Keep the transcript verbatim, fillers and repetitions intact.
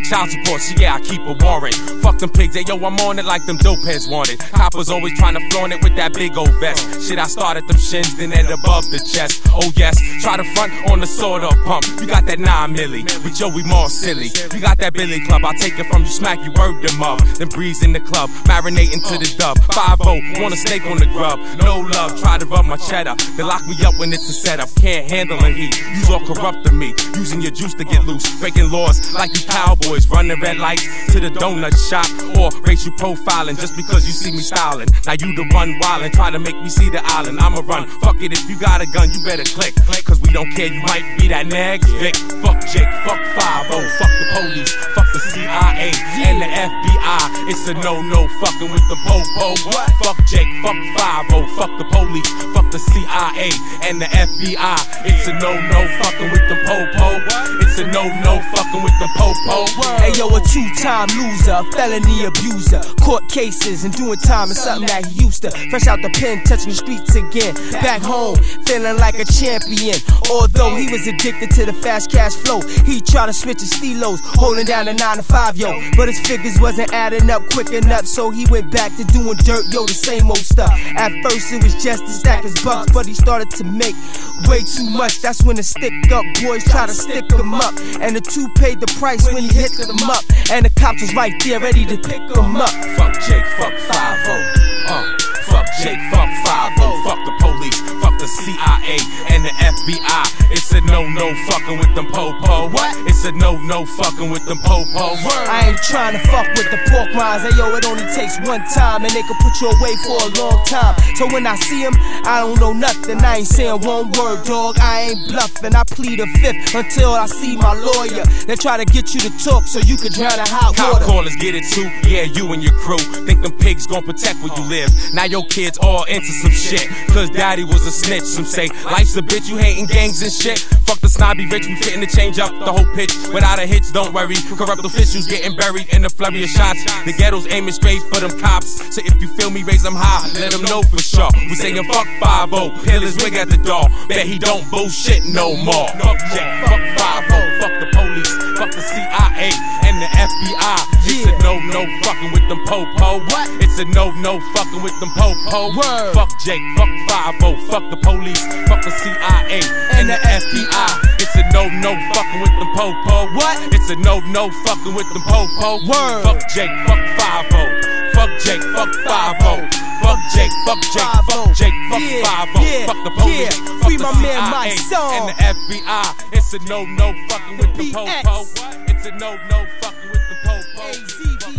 Child support, so yeah, I keep a warrant. Fuck them pigs, hey yo, I'm on it like them dope heads wanted. Coppers always trying to flaunt it with that big old vest. Shit, I started them shins, then it above the chest. Oh yes, try to front on the sword or pump. You got that nine milli, but yo, we more silly. You got that Billy Club, I'll take it from you, smack you, word them up. Then breeze in the club, marinating to the dub. five oh, want a steak on the grub. No love, try to rub my cheddar. They lock me up when it's a setup. Can't handle the heat, you's all corrupting me. Using your juice to get loose, breaking laws like you cowboys. Running red lights to the donut shop, or racial profiling just because you see me styling. Now you the one wildin', try to make me see the island. I'ma run, fuck it, if you got a gun, you better click. Cause we don't care, you might be that next Vic. Fuck Jake, fuck five oh, fuck the police, fuck the C I A and the F B I. It's a no-no fucking with the po-po. Fuck Jake, fuck five oh, fuck the police, fuck the C I A and the F B I. It's a no-no fucking with the po-po. It's a no-no fucking with the po-po. Hey yo, a two-time loser, felony abuser, court cases and doing time is something that he used to. Fresh out the pen, touching the streets again. Back home, feeling like a champion. Although he was addicted to the fast cash flow, he tried to switch his stilos, holding down the nine to five, yo. But his figures wasn't adding up quick enough, so he went back to doing dirt, yo, the same old stuff. At first it was just to stack his bucks, but he started to make way too much. That's when the stick up boys try to stick him up, and the two paid the price when he hit them up, and the cops was right there ready to pick him up. Fuck Jake, fuck five oh. Uh, fuck Jake, fuck five oh. Fuck the police, fuck the C I A and the F B I. It's a no-no fucking with them po-po. What? It's a no-no fucking with them po-po. I ain't trying to fuck with the pork rinds. Hey yo, it only takes one time and they can put you away for a long time. So when I see him, I don't know nothing. I ain't saying one word, dog. I ain't bluffing. I plead a fifth until I see my lawyer. They try to get you to talk so you can drown in hot water. Cop callers get it too. Yeah, you and your crew think them pigs gon' protect where you live. Now your kids all into some shit, cause daddy was a snitch. Some say life's a bitch, you hating gangs and shit. Fuck the snobby rich, we fitting to change up the whole pitch without a hitch, don't worry. Corrupt officials getting buried in the flurry of shots. The ghetto's aiming straight for them cops. So if you feel me, raise them high, let them know for sure. We saying fuck five oh, peel his wig at the door. Bet he don't bullshit no more. Fuck Jake, fuck five oh, fuck the police, fuck the C I A and the F B I. It's a no-no fucking with them po-po. What? It's a no-no fucking with them po-po. Word. Fuck Jake, fuck five oh, fuck the police, fuck the C I A and the F B I. It's a no-no fucking with them po-po. What? It's a no-no fucking with them po-po. Word. Fuck Jake, fuck five oh. Fuck Jake, fuck five oh. Fuck Jake, fuck Jake, fuck Jake, fuck yeah, five oh. Yeah, fuck the police, yeah. fuck Free the my C man, I A my song. and the F B I. It's a no-no fucking with the B X. po-po. It's a no-no fucking with the po-po. A Z B